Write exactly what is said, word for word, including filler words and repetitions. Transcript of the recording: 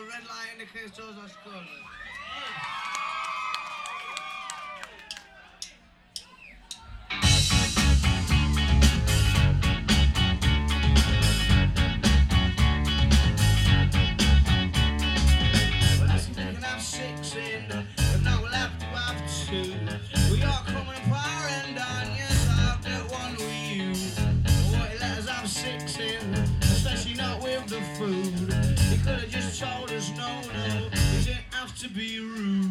red light indicates those are skull. Well, I think we can have six in, but now we'll have to have two. We are coming apart and on, yes, I'll get one with you. What, he let us have six in, especially not with the food. He could have just told us no, no, we didn't have to be rude.